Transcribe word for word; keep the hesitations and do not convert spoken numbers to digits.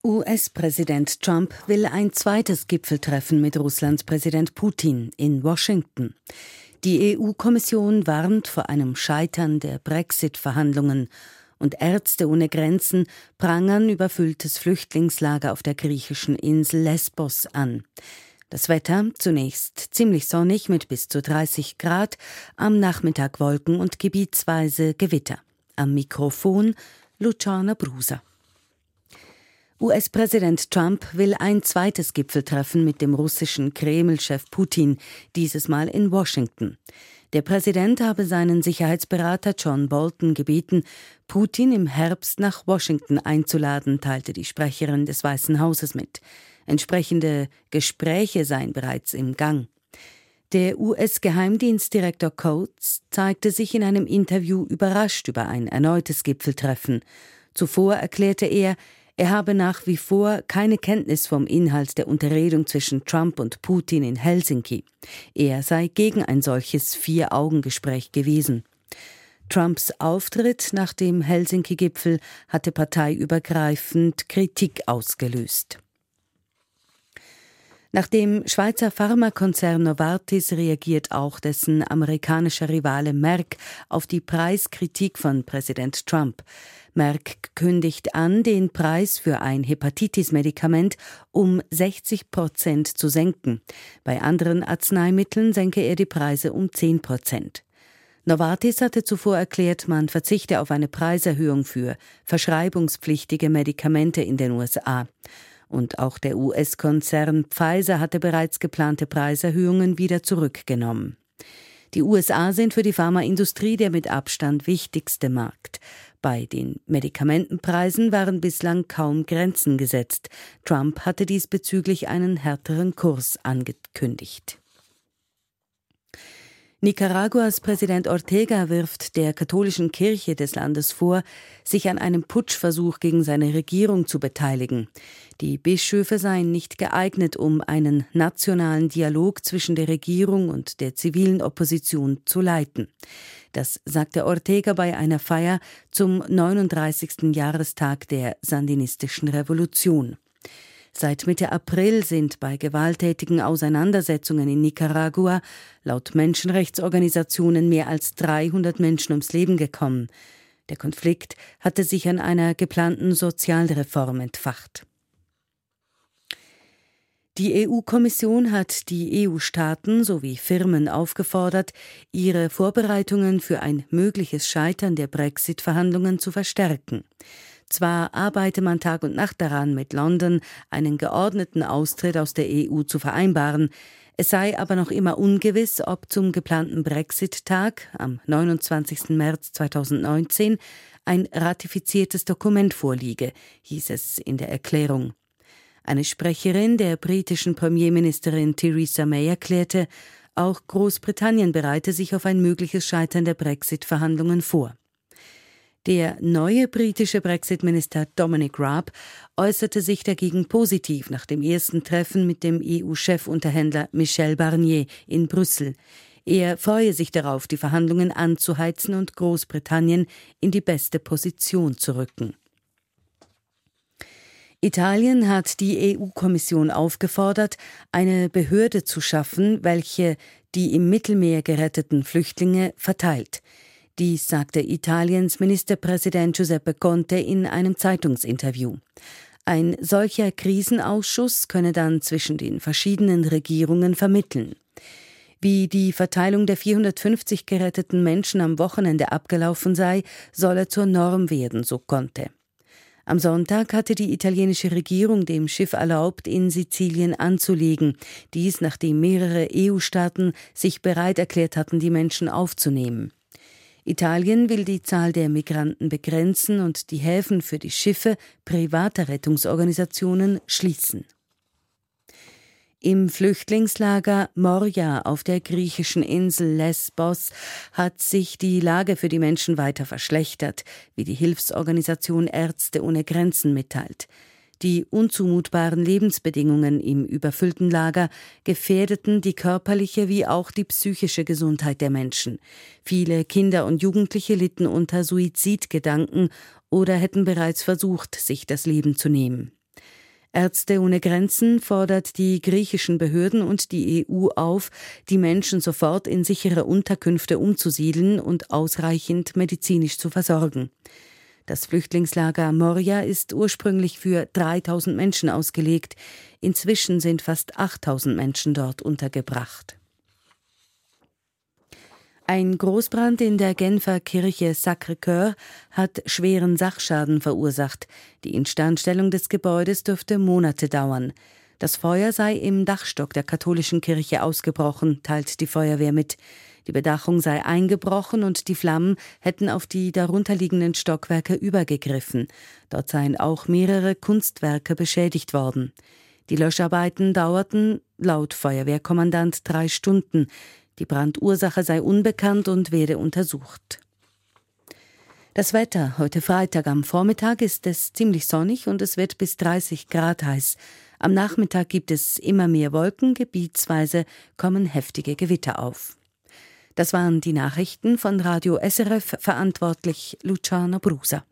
U S-Präsident Trump will ein zweites Gipfeltreffen mit Russlands Präsident Putin in Washington. Die E U-Kommission warnt vor einem Scheitern der Brexit-Verhandlungen und Ärzte ohne Grenzen prangern überfülltes Flüchtlingslager auf der griechischen Insel Lesbos an. Das Wetter zunächst ziemlich sonnig mit bis zu dreißig Grad, am Nachmittag Wolken und gebietsweise Gewitter. Am Mikrofon Luciana Brusa. U S-Präsident Trump will ein zweites Gipfeltreffen mit dem russischen Kreml-Chef Putin, dieses Mal in Washington. Der Präsident habe seinen Sicherheitsberater John Bolton gebeten, Putin im Herbst nach Washington einzuladen, teilte die Sprecherin des Weißen Hauses mit. Entsprechende Gespräche seien bereits im Gang. Der U S-Geheimdienstdirektor Coates zeigte sich in einem Interview überrascht über ein erneutes Gipfeltreffen. Zuvor erklärte er, er habe nach wie vor keine Kenntnis vom Inhalt der Unterredung zwischen Trump und Putin in Helsinki. Er sei gegen ein solches Vier-Augen-Gespräch gewesen. Trumps Auftritt nach dem Helsinki-Gipfel hatte parteiübergreifend Kritik ausgelöst. Nach dem Schweizer Pharmakonzern Novartis reagiert auch dessen amerikanischer Rivale Merck auf die Preiskritik von Präsident Trump. Merck kündigt an, den Preis für ein Hepatitis-Medikament um sechzig Prozent zu senken. Bei anderen Arzneimitteln senke er die Preise um zehn Prozent. Novartis hatte zuvor erklärt, man verzichte auf eine Preiserhöhung für verschreibungspflichtige Medikamente in den U S A. Und auch der U S-Konzern Pfizer hatte bereits geplante Preiserhöhungen wieder zurückgenommen. Die U S A sind für die Pharmaindustrie der mit Abstand wichtigste Markt. Bei den Medikamentenpreisen waren bislang kaum Grenzen gesetzt. Trump hatte diesbezüglich einen härteren Kurs angekündigt. Nicaraguas Präsident Ortega wirft der katholischen Kirche des Landes vor, sich an einem Putschversuch gegen seine Regierung zu beteiligen. Die Bischöfe seien nicht geeignet, um einen nationalen Dialog zwischen der Regierung und der zivilen Opposition zu leiten. Das sagte Ortega bei einer Feier zum neununddreißigsten Jahrestag der sandinistischen Revolution. Seit Mitte April sind bei gewalttätigen Auseinandersetzungen in Nicaragua laut Menschenrechtsorganisationen mehr als dreihundert Menschen ums Leben gekommen. Der Konflikt hatte sich an einer geplanten Sozialreform entfacht. Die E U-Kommission hat die E U-Staaten sowie Firmen aufgefordert, ihre Vorbereitungen für ein mögliches Scheitern der Brexit-Verhandlungen zu verstärken. Zwar arbeite man Tag und Nacht daran, mit London einen geordneten Austritt aus der E U zu vereinbaren. Es sei aber noch immer ungewiss, ob zum geplanten Brexit-Tag am neunundzwanzigsten März zweitausendneunzehn ein ratifiziertes Dokument vorliege, hieß es in der Erklärung. Eine Sprecherin der britischen Premierministerin Theresa May erklärte, auch Großbritannien bereite sich auf ein mögliches Scheitern der Brexit-Verhandlungen vor. Der neue britische Brexit-Minister Dominic Raab äußerte sich dagegen positiv nach dem ersten Treffen mit dem E U-Chefunterhändler Michel Barnier in Brüssel. Er freue sich darauf, die Verhandlungen anzuheizen und Großbritannien in die beste Position zu rücken. Italien hat die E U-Kommission aufgefordert, eine Behörde zu schaffen, welche die im Mittelmeer geretteten Flüchtlinge verteilt. Dies sagte Italiens Ministerpräsident Giuseppe Conte in einem Zeitungsinterview. Ein solcher Krisenausschuss könne dann zwischen den verschiedenen Regierungen vermitteln. Wie die Verteilung der vierhundertfünfzig geretteten Menschen am Wochenende abgelaufen sei, solle zur Norm werden, so Conte. Am Sonntag hatte die italienische Regierung dem Schiff erlaubt, in Sizilien anzulegen. Dies, nachdem mehrere E U-Staaten sich bereit erklärt hatten, die Menschen aufzunehmen. Italien will die Zahl der Migranten begrenzen und die Häfen für die Schiffe privater Rettungsorganisationen schließen. Im Flüchtlingslager Moria auf der griechischen Insel Lesbos hat sich die Lage für die Menschen weiter verschlechtert, wie die Hilfsorganisation Ärzte ohne Grenzen mitteilt. Die unzumutbaren Lebensbedingungen im überfüllten Lager gefährdeten die körperliche wie auch die psychische Gesundheit der Menschen. Viele Kinder und Jugendliche litten unter Suizidgedanken oder hätten bereits versucht, sich das Leben zu nehmen. Ärzte ohne Grenzen fordert die griechischen Behörden und die E U auf, die Menschen sofort in sichere Unterkünfte umzusiedeln und ausreichend medizinisch zu versorgen. Das Flüchtlingslager Moria ist ursprünglich für dreitausend Menschen ausgelegt. Inzwischen sind fast achttausend Menschen dort untergebracht. Ein Großbrand in der Genfer Kirche Sacré-Cœur hat schweren Sachschaden verursacht. Die Instandstellung des Gebäudes dürfte Monate dauern. Das Feuer sei im Dachstock der katholischen Kirche ausgebrochen, teilt die Feuerwehr mit. Die Bedachung sei eingebrochen und die Flammen hätten auf die darunterliegenden Stockwerke übergegriffen. Dort seien auch mehrere Kunstwerke beschädigt worden. Die Löscharbeiten dauerten, laut Feuerwehrkommandant, drei Stunden. Die Brandursache sei unbekannt und werde untersucht. Das Wetter: Heute Freitag am Vormittag ist es ziemlich sonnig und es wird bis dreißig Grad heiß. Am Nachmittag gibt es immer mehr Wolken, gebietsweise kommen heftige Gewitter auf. Das waren die Nachrichten von Radio S R F, verantwortlich Luciano Brusa.